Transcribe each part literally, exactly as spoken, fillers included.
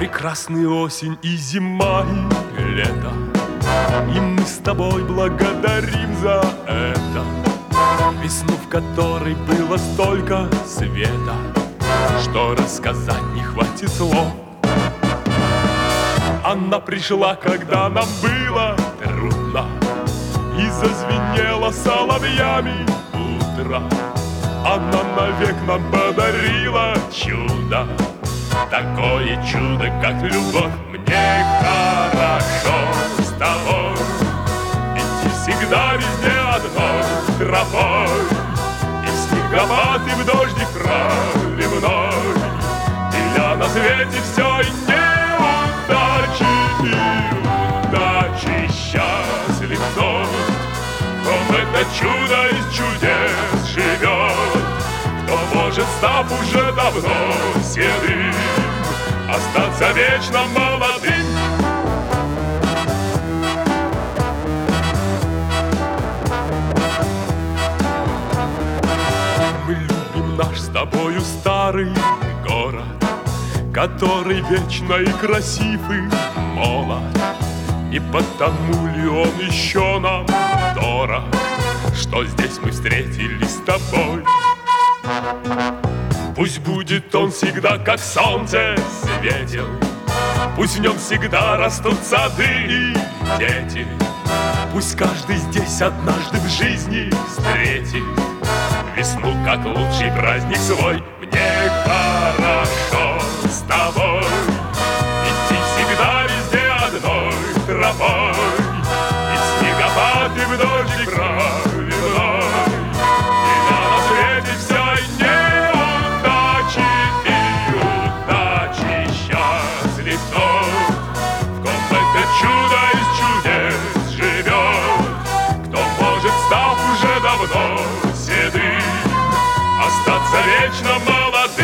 Прекрасная осень и зима, и лето, и мы с тобой благодарим за это. Весну, в которой было столько света, что рассказать не хватит слов. Она пришла, когда нам было трудно, и зазвенела соловьями утро. Она навек нам подарила чудо, такое чудо, как любовь. Мне хорошо с тобой, идти всегда везде одной тропой, и в снегопад, и в дождик проливной, и я на свете все, и неудачи, и удачи счастлив тот, кто в это чудо из чудес живет, кто может, став уже давно седым, остаться вечно молодым. Мы любим наш с тобою старый город, который вечно и красив, и молод. И потому ли он еще нам дорог, что здесь мы встретились с тобой? Пусть будет он всегда, как солнце светил, пусть в нем всегда растут сады и дети, пусть каждый здесь однажды в жизни встретит весну, как лучший праздник свой. Мне хорошо с тобой, идти всегда везде одной тропой, и в снегопад, и в дождик проливной, и я на свете вся, и неудачи, и удачи счастлив тот, в ком это чудо из чудес живет, кто может, став уже давно седым, остаться вечно молодым.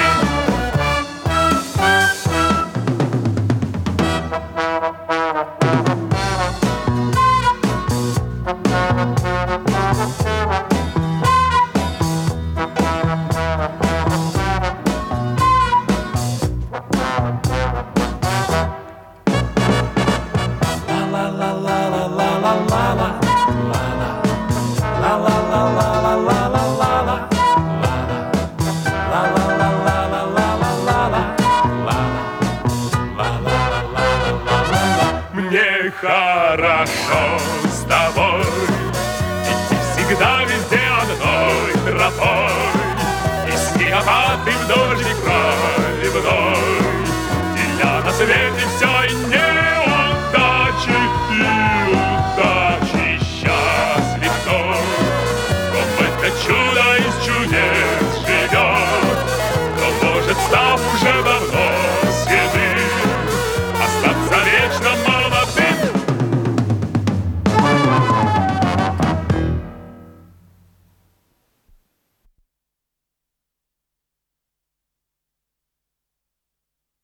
Мне хорошо с тобой, идти всегда везде одной тропой, и снегопад, и в дождик